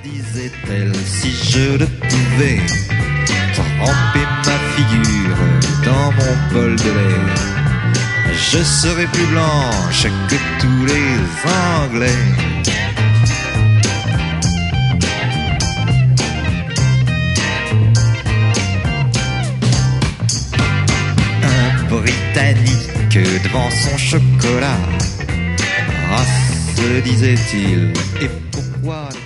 disait-elle, si je le pouvais tremper ma figure dans mon bol de lait, je serais plus blanche que tous les Anglais. Britannique devant son chocolat, ah, se disait-il, et pourquoi